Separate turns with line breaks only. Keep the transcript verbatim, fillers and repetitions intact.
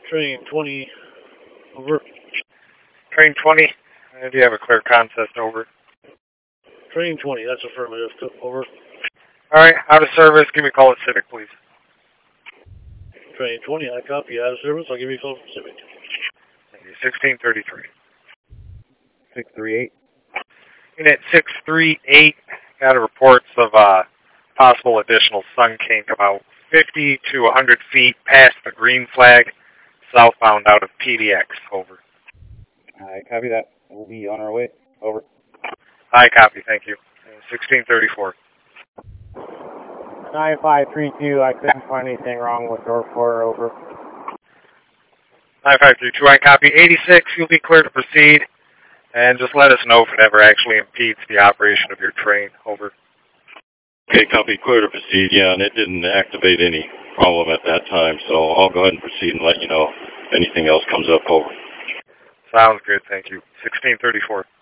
Train twenty, over.
Train twenty, uh, do you have a clear contest, over?
Train twenty, that's affirmative, over.
Alright, out of service, give me a call at Civic, please.
Train twenty, I copy, out of service, I'll give you a call from Civic.
Thank you, sixteen thirty-three.
six three eight.
Unit six three eight, got a reports of uh, possible additional sun kink about fifty to one hundred feet past the green flag, southbound out of P D X, over.
I copy that. We'll be on our way, over.
I copy, thank you. sixteen thirty-four.
nine five three two, I couldn't find anything wrong with door four, over.
nine five three two, I copy. eighty-six, you'll be clear to proceed. And just let us know if it ever actually impedes the operation of your train, over.
Okay, copy, clear to proceed, yeah, and it didn't activate any problem at that time, so I'll go ahead and proceed and let you know if anything else comes up, over.
Sounds good, thank you. sixteen thirty-four.